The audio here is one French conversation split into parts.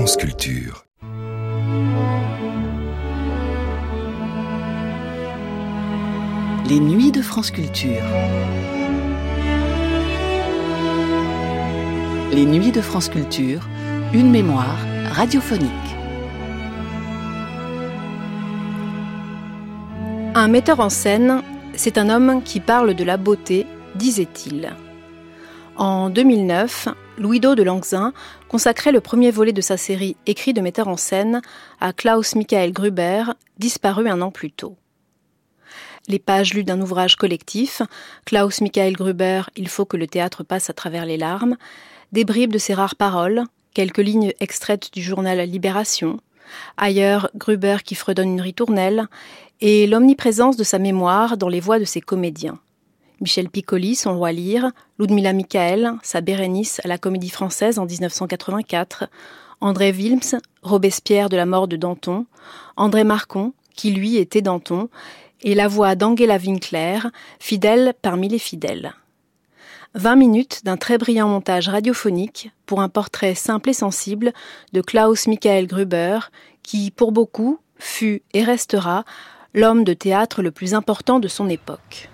France Culture. Les nuits de France Culture. Les nuits de France Culture, une mémoire radiophonique. Un metteur en scène, c'est un homme qui parle de la beauté, disait-il. En 2009, Louis-Do de Langzin consacrait le premier volet de sa série Écrits de metteur en scène à Klaus Michael Gruber, disparu un an plus tôt. Les pages lues d'un ouvrage collectif, Klaus Michael Gruber, Il faut que le théâtre passe à travers les larmes, des bribes de ses rares paroles, quelques lignes extraites du journal Libération, ailleurs Gruber qui fredonne une ritournelle, et l'omniprésence de sa mémoire dans les voix de ses comédiens. Michel Piccoli, son Roi Lear, Ludmilla Michael, sa Bérénice à la Comédie Française en 1984, André Wilms, Robespierre de la mort de Danton, André Marcon, qui lui était Danton, et la voix d'Angela Winkler, fidèle parmi les fidèles. 20 minutes d'un très brillant montage radiophonique pour un portrait simple et sensible de Klaus Michael Gruber, qui, pour beaucoup, fut et restera l'homme de théâtre le plus important de son époque.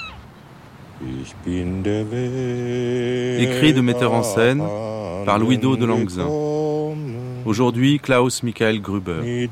Écrit de metteur en scène par Louis-Do de Langzin. Aujourd'hui, Klaus Michael Gruber.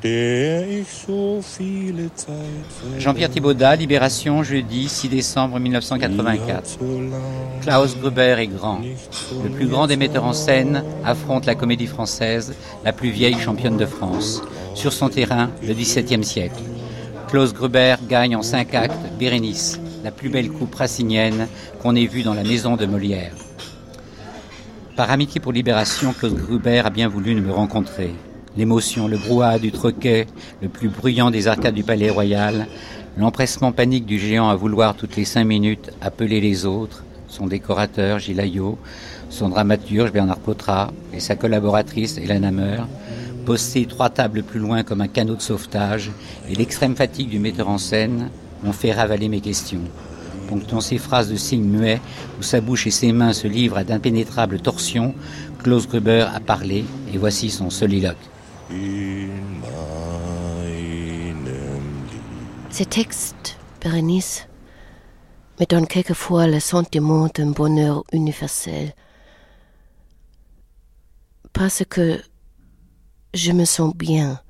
Jean-Pierre Thibaudat, Libération, jeudi 6 décembre 1984. Klaus Gruber est grand. Le plus grand des metteurs en scène affronte la Comédie Française, la plus vieille championne de France. Sur son terrain, le XVIIe siècle. Klaus Gruber gagne en 5 actes Bérénice, la plus belle coupe racinienne qu'on ait vue dans la maison de Molière. Par amitié pour Libération, Klaus Gruber a bien voulu me rencontrer. L'émotion, le brouhaha du troquet, le plus bruyant des arcades du Palais Royal, l'empressement panique du géant à vouloir toutes les 5 minutes appeler les autres, son décorateur Gilles Ayot, son dramaturge Bernard Potra et sa collaboratrice Hélène Hammer, postés 3 tables plus loin comme un canot de sauvetage, et l'extrême fatigue du metteur en scène m'ont fait ravaler mes questions. Ponctuant ses phrases de signes muets, où sa bouche et ses mains se livrent à d'impénétrables torsions, Klaus Gruber a parlé, et voici son soliloque. Ces textes, Bérénice, me donnent quelquefois le sentiment d'un bonheur universel. Parce que je me sens bien.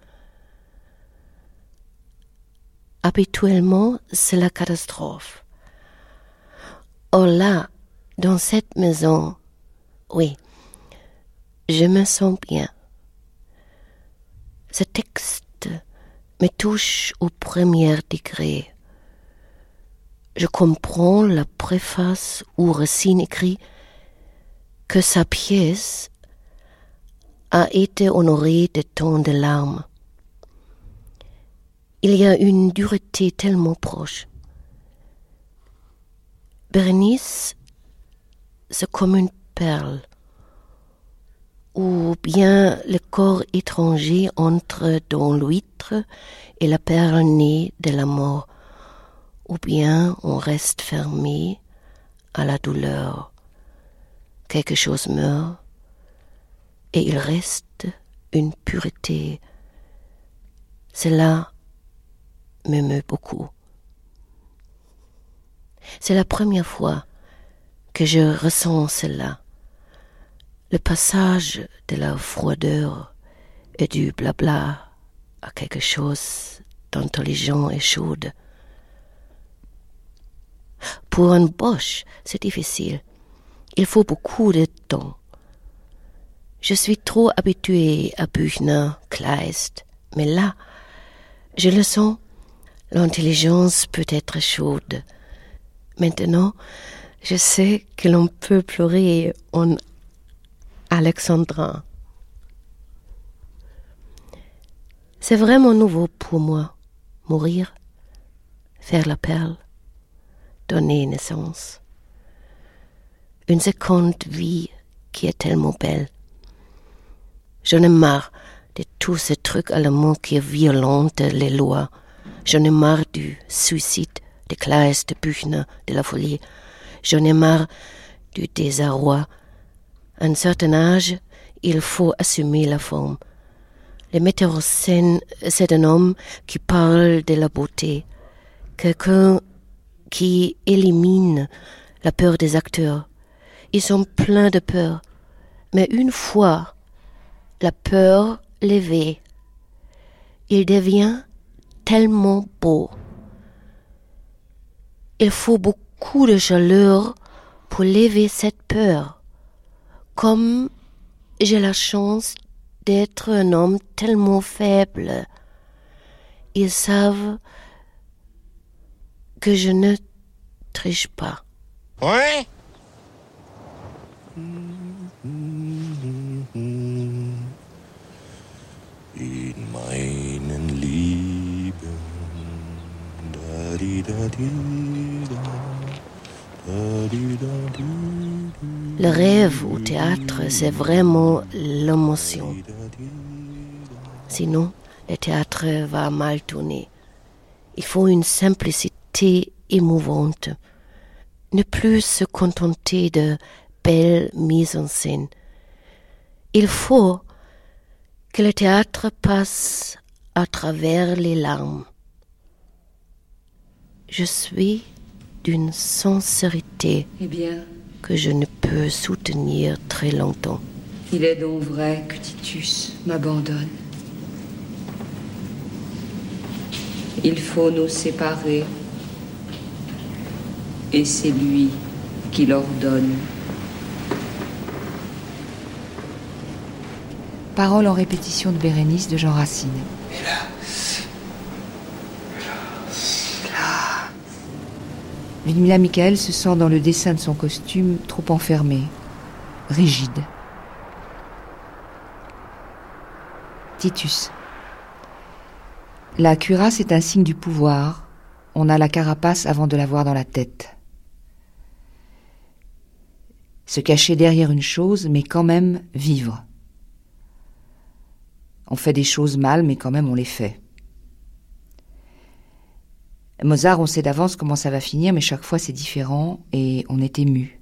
Habituellement, c'est la catastrophe. Or là, dans cette maison, oui, je me sens bien. Ce texte me touche au premier degré. Je comprends la préface où Racine écrit que sa pièce a été honorée de tant de larmes. Il y a une dureté tellement proche. Bérénice, c'est comme une perle, ou bien le corps étranger entre dans l'huître et la perle née de la mort, ou bien on reste fermé à la douleur. Quelque chose meurt, et il reste une pureté. Cela m'émeut beaucoup. C'est la première fois que je ressens cela. Le passage de la froideur et du blabla à quelque chose d'intelligent et chaude. Pour un Boche, c'est difficile. Il faut beaucoup de temps. Je suis trop habituée à Büchner, Kleist, mais là, je le sens, l'intelligence peut être chaude. Maintenant, je sais que l'on peut pleurer en alexandrin. C'est vraiment nouveau pour moi, mourir, faire la perle, donner naissance. Une seconde vie qui est tellement belle. J'en ai marre de tous ces trucs allemands qui violentent les lois. J'en ai marre du suicide, de Kleist, de Büchner, de la folie. J'en ai marre du désarroi. À un certain âge, il faut assumer la forme. Le metteur en scène, c'est un homme qui parle de la beauté, quelqu'un qui élimine la peur des acteurs. Ils sont pleins de peur, mais une fois la peur levée, il devient tellement beau. Il faut beaucoup de chaleur pour lever cette peur. Comme j'ai la chance d'être un homme tellement faible, ils savent que je ne triche pas. Ouais. In meinen Lieben, Le rêve au théâtre, c'est vraiment l'émotion. Sinon, le théâtre va mal tourner. Il faut une simplicité émouvante. Ne plus se contenter de belles mises en scène. Il faut que le théâtre passe à travers les larmes. Je suis d'une sincérité que je ne peux soutenir très longtemps. Il est donc vrai que Titus m'abandonne. Il faut nous séparer, et c'est lui qui l'ordonne. Paroles en répétition de Bérénice de Jean Racine. Ludmilla Michael se sent dans le dessin de son costume trop enfermée, rigide. Titus. La cuirasse est un signe du pouvoir. On a la carapace avant de l'avoir dans la tête. Se cacher derrière une chose, mais quand même vivre. On fait des choses mal, mais quand même on les fait. Mozart, on sait d'avance comment ça va finir, mais chaque fois c'est différent et on est ému.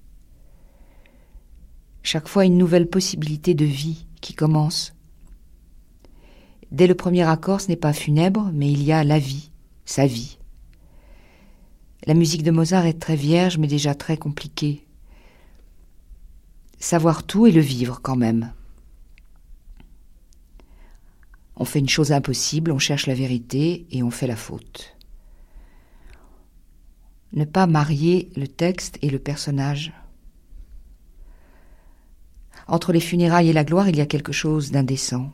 Chaque fois une nouvelle possibilité de vie qui commence. Dès le premier accord, ce n'est pas funèbre, mais il y a la vie, sa vie. La musique de Mozart est très vierge, mais déjà très compliquée. Savoir tout et le vivre quand même. On fait une chose impossible, on cherche la vérité et on fait la faute. Ne pas marier le texte et le personnage. Entre les funérailles et la gloire, il y a quelque chose d'indécent.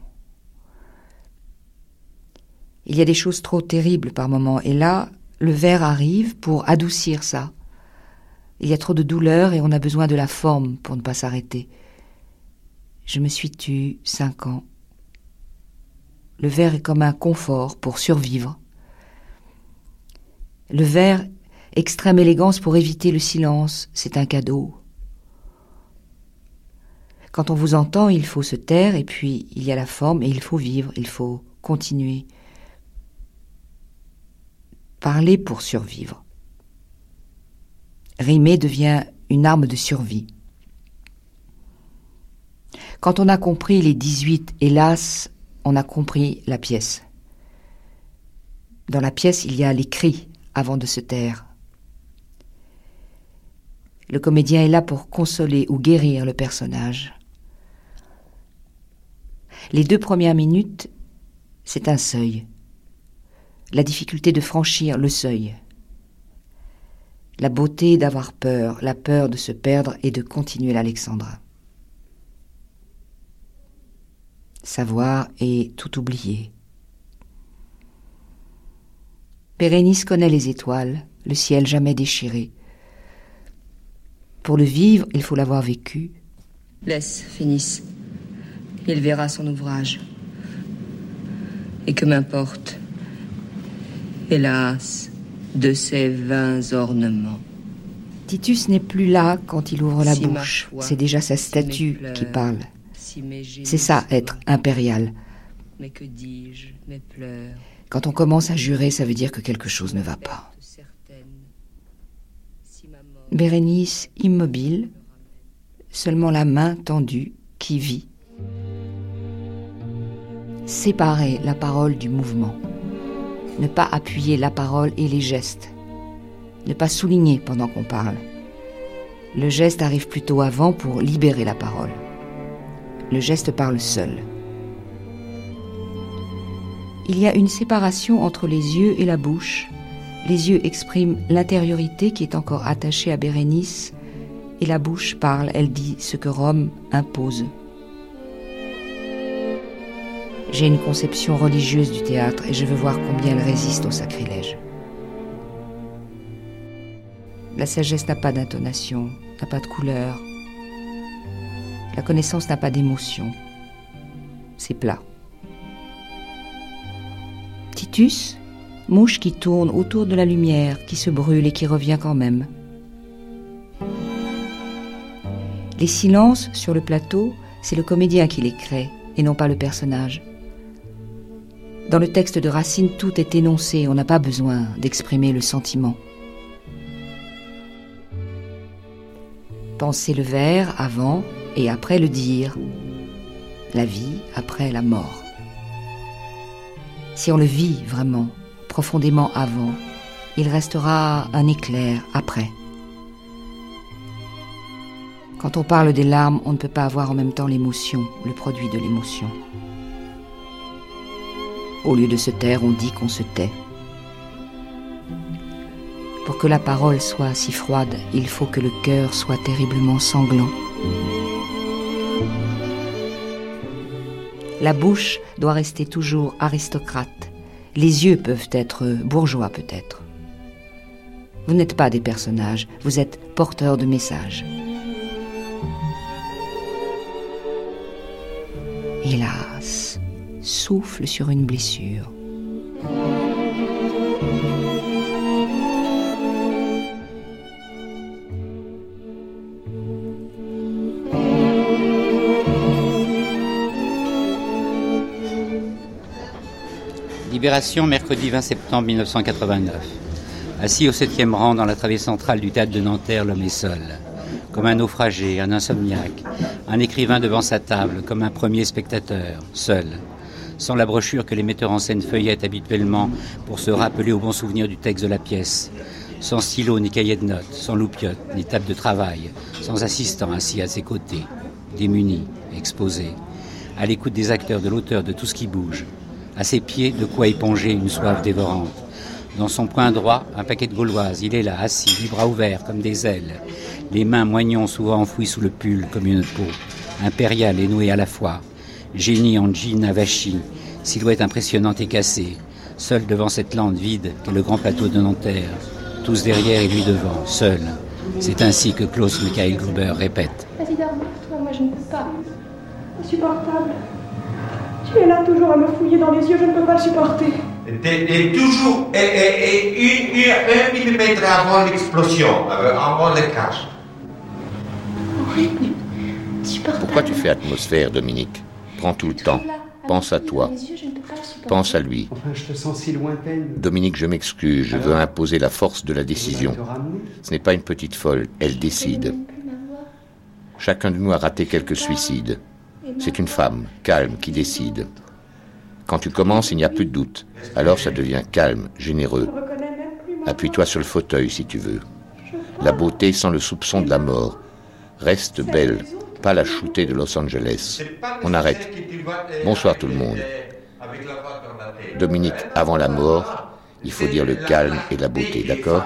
Il y a des choses trop terribles par moments, et là, le vers arrive pour adoucir ça. Il y a trop de douleur et on a besoin de la forme pour ne pas s'arrêter. Je me suis tue 5 ans. Le vers est comme un confort pour survivre. Le vers, extrême élégance pour éviter le silence, c'est un cadeau. Quand on vous entend, il faut se taire, et puis il y a la forme, et il faut vivre, il faut continuer. Parler pour survivre. Rimer devient une arme de survie. Quand on a compris les 18, hélas, on a compris la pièce. Dans la pièce, il y a les cris avant de se taire. Le comédien est là pour consoler ou guérir le personnage. Les 2 premières minutes, c'est un seuil. La difficulté de franchir le seuil. La beauté d'avoir peur, la peur de se perdre et de continuer l'Alexandrin. Savoir et tout oublier. Bérénice connaît les étoiles, le ciel jamais déchiré. Pour le vivre, il faut l'avoir vécu. Laisse Phénice. Il verra son ouvrage. Et que m'importe, hélas, de ces vains ornements. Titus n'est plus là quand il ouvre la bouche. C'est déjà sa statue qui parle. C'est ça, être impérial. Mais que dis-je, mes pleurs. Quand on commence à jurer, ça veut dire que quelque chose ne va pas. Bérénice immobile, seulement la main tendue qui vit. séparer la parole du mouvement. Ne pas appuyer la parole et les gestes. Ne pas souligner pendant qu'on parle. Le geste arrive plutôt avant pour libérer la parole. Le geste parle seul. Il y a une séparation entre les yeux et la bouche. Les yeux expriment l'intériorité qui est encore attachée à Bérénice, et la bouche parle, elle dit ce que Rome impose. J'ai une conception religieuse du théâtre et je veux voir combien elle résiste au sacrilège. La sagesse n'a pas d'intonation, n'a pas de couleur. La connaissance n'a pas d'émotion. C'est plat. Titus, mouche qui tourne autour de la lumière, qui se brûle et qui revient quand même. Les silences sur le plateau, c'est le comédien qui les crée et non pas le personnage. Dans le texte de Racine, tout est énoncé, on n'a pas besoin d'exprimer le sentiment. Penser le vers avant et après le dire. La vie après la mort. Si on le vit vraiment, profondément avant, il restera un éclair après. Quand on parle des larmes, on ne peut pas avoir en même temps l'émotion, le produit de l'émotion. Au lieu de se taire, on dit qu'on se tait. Pour que la parole soit si froide, il faut que le cœur soit terriblement sanglant. La bouche doit rester toujours aristocrate. Les yeux peuvent être bourgeois peut-être. Vous n'êtes pas des personnages, vous êtes porteurs de messages. Hélas, souffle sur une blessure. Libération, mercredi 20 septembre 1989. Assis au 7e rang dans la travée centrale du théâtre de Nanterre, l'homme est seul. Comme un naufragé, un insomniaque, un écrivain devant sa table, comme un premier spectateur, seul. Sans la brochure que les metteurs en scène feuillettent habituellement pour se rappeler au bon souvenir du texte de la pièce. Sans stylo ni cahier de notes, sans loupiote ni table de travail, sans assistant assis à ses côtés, démuni, exposé, à l'écoute des acteurs, de l'auteur, de tout ce qui bouge. À ses pieds, de quoi éponger une soif dévorante. Dans son poing droit, un paquet de gauloises. Il est là, assis, les bras ouverts comme des ailes. Les mains moignons souvent enfouies sous le pull comme une peau. Impérial et noué à la fois. Génie en jean avachi. Silhouette impressionnante et cassée. Seul devant cette lande vide qu'est le grand plateau de Nanterre. Tous derrière et lui devant, seul. C'est ainsi que Klaus Michael Gruber répète. Vas-y, dors-toi, moi je ne peux pas. Insupportable. Tu es là toujours à me fouiller dans les yeux, je ne peux pas le supporter. Et toujours, un millimètre avant l'explosion, avant le crash. Horrible, insupportable. Pourquoi tu fais atmosphère, Dominique? Prends tout le temps. Pense à toi. Pense à lui. Enfin, je te sens si lointaine. Dominique, je m'excuse, je veux imposer la force de la décision. Ce n'est pas une petite folle, elle décide. Chacun de nous a raté quelques suicides. C'est une femme, calme, qui décide. Quand tu commences, il n'y a plus de doute. Alors ça devient calme, généreux. Appuie-toi sur le fauteuil si tu veux. La beauté sans le soupçon de la mort. Reste belle, pas la shootée de Los Angeles. On arrête. Bonsoir tout le monde. Dominique, avant la mort, il faut dire le calme et la beauté, d'accord?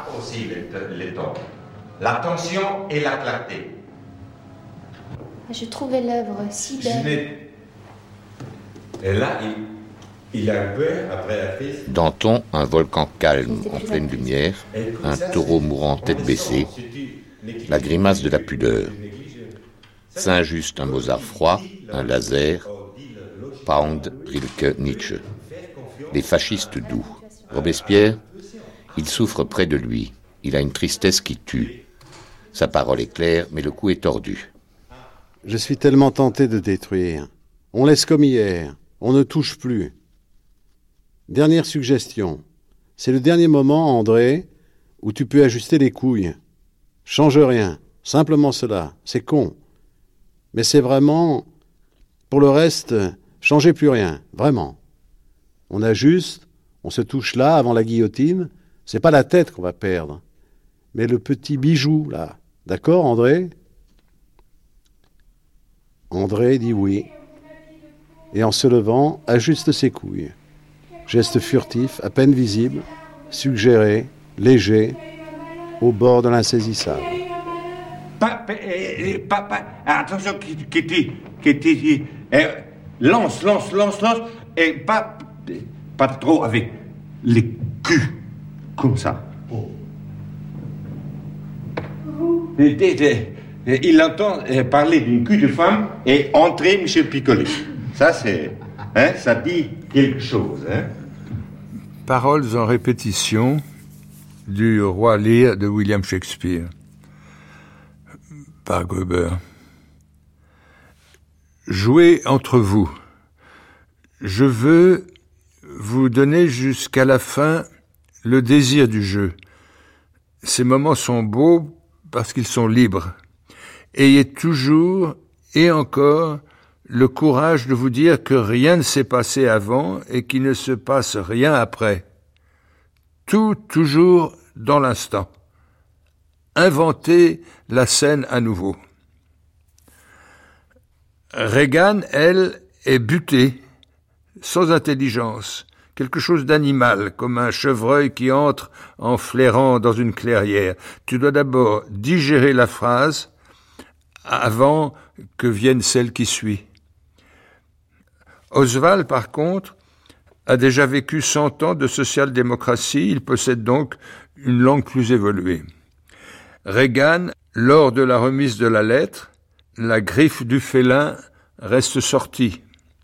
La tension et la clarté. Je trouvais l'œuvre si belle. Et là, il a un peu, après la crise... Danton, un volcan calme, en pleine lumière, un taureau mourant tête baissée, la grimace de la pudeur. Saint-Just, un Mozart froid, un laser, Pound, Rilke, Nietzsche. Les fascistes doux. Robespierre, il souffre près de lui. Il a une tristesse qui tue. Sa parole est claire, mais le coup est tordu. Je suis tellement tenté de détruire. On laisse comme hier. On ne touche plus. Dernière suggestion. C'est le dernier moment, André, où tu peux ajuster les couilles. Change rien. Simplement cela. C'est con. Mais c'est vraiment... Pour le reste, Changez plus rien, vraiment. On ajuste, on se touche là avant la guillotine. C'est pas la tête qu'on va perdre, mais le petit bijou là. D'accord, André ? André dit oui. Et en se levant, ajuste ses couilles. Geste furtif, à peine visible, suggéré, léger, au bord de l'insaisissable. Attention, Kitty, lance, et pas trop avec les culs, comme ça. Il entend parler d'une cul de femme et entrer Michel Piccoli. Ça, ça dit quelque chose. Paroles en répétition du Roi Lear de William Shakespeare, par Gruber. Jouez entre vous. Je veux vous donner jusqu'à la fin le désir du jeu. Ces moments sont beaux parce qu'ils sont libres. Ayez toujours et encore le courage de vous dire que rien ne s'est passé avant et qu'il ne se passe rien après. Tout toujours dans l'instant. Inventez la scène à nouveau. Regan, elle, est butée, sans intelligence, quelque chose d'animal, comme un chevreuil qui entre en flairant dans une clairière. Tu dois d'abord digérer la phrase avant que vienne celle qui suit. Oswald, par contre, a déjà vécu 100 ans de social-démocratie, il possède donc une langue plus évoluée. Regan, lors de la remise de la lettre, la griffe du félin reste sortie.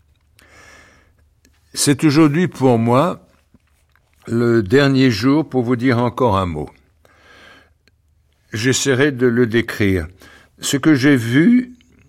C'est aujourd'hui pour moi le dernier jour pour vous dire encore un mot. J'essaierai de le décrire. Ce que j'ai vu,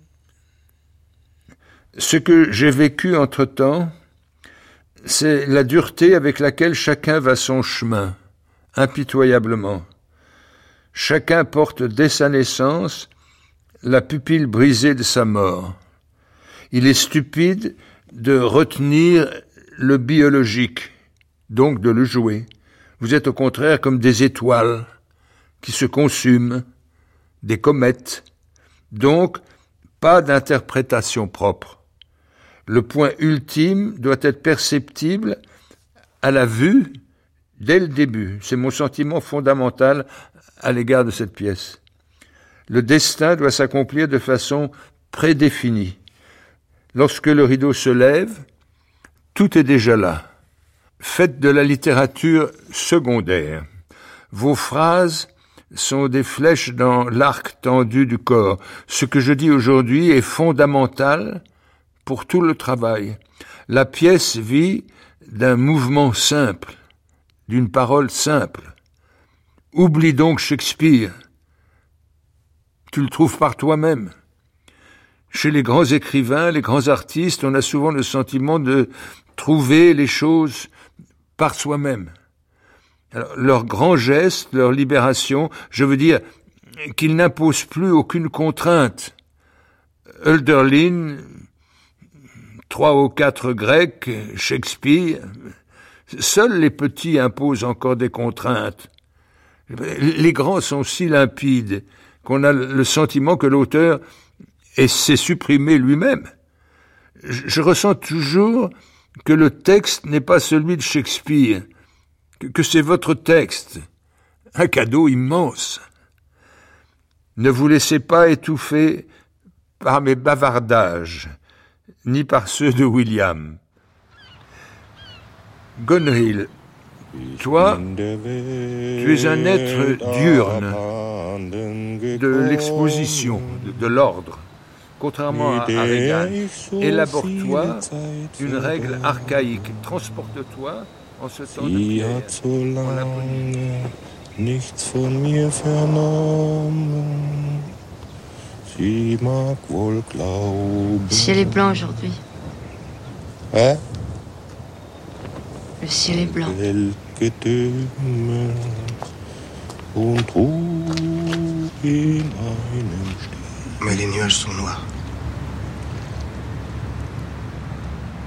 ce que j'ai vécu entre-temps, c'est la dureté avec laquelle chacun va son chemin, impitoyablement. Chacun porte dès sa naissance la pupille brisée de sa mort. Il est stupide de retenir le biologique, donc de le jouer. Vous êtes au contraire comme des étoiles qui se consument, des comètes, donc pas d'interprétation propre. Le point ultime doit être perceptible à la vue dès le début. C'est mon sentiment fondamental à l'égard de cette pièce. Le destin doit s'accomplir de façon prédéfinie. Lorsque le rideau se lève, tout est déjà là. Faites de la littérature secondaire. Vos phrases sont des flèches dans l'arc tendu du corps. Ce que je dis aujourd'hui est fondamental pour tout le travail. La pièce vit d'un mouvement simple, d'une parole simple. Oublie donc Shakespeare. Tu le trouves par toi-même. Chez les grands écrivains, les grands artistes, on a souvent le sentiment de trouver les choses par soi-même. Alors, leur grand geste, leur libération, je veux dire qu'ils n'imposent plus aucune contrainte. Hölderlin, 3 ou 4 Grecs, Shakespeare, seuls les petits imposent encore des contraintes. Les grands sont si limpides qu'on a le sentiment que l'auteur s'est supprimé lui-même. Je ressens toujours que le texte n'est pas celui de Shakespeare, que c'est votre texte, un cadeau immense. Ne vous laissez pas étouffer par mes bavardages, ni par ceux de William. Gonhill, toi, tu es un être diurne, de l'exposition, de l'ordre. Contrairement à Regan, élabore-toi une règle archaïque, transporte-toi en ce temps de pierre, en Laponie. Nichts von mir vernommen. Sie mag wohl glauben. Le ciel est blanc aujourd'hui. Hein? Le ciel est blanc. Mais les nuages sont noirs.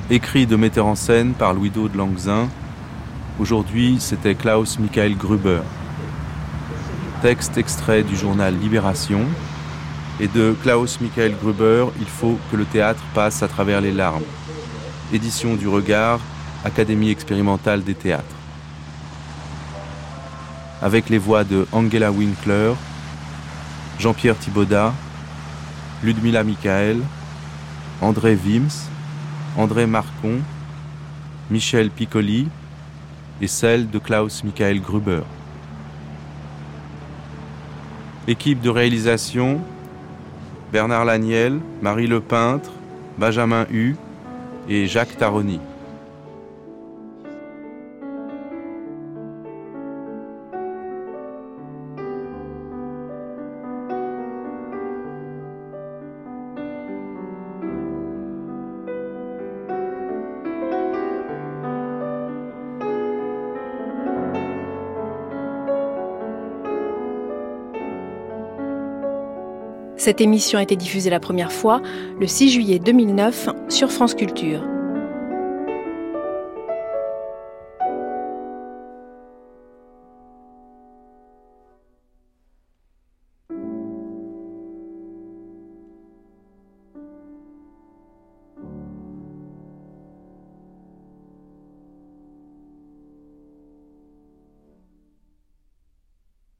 écrit de metteur en scène par Louis-Do de Langzin. Aujourd'hui, c'était Klaus Michael Gruber. Texte extrait du journal Libération. Et de Klaus Michael Gruber, il faut que le théâtre passe à travers les larmes. Édition du Regard, Académie expérimentale des théâtres. Avec les voix de Angela Winkler, Jean-Pierre Thibaudat, Ludmila Michael, André Wims, André Marcon, Michel Piccoli et celle de Klaus Michael Gruber. Équipe de réalisation, Bernard Laniel, Marie Lepeintre, Benjamin Hu et Jacques Taroni. Cette émission a été diffusée la première fois le 6 juillet 2009 sur France Culture.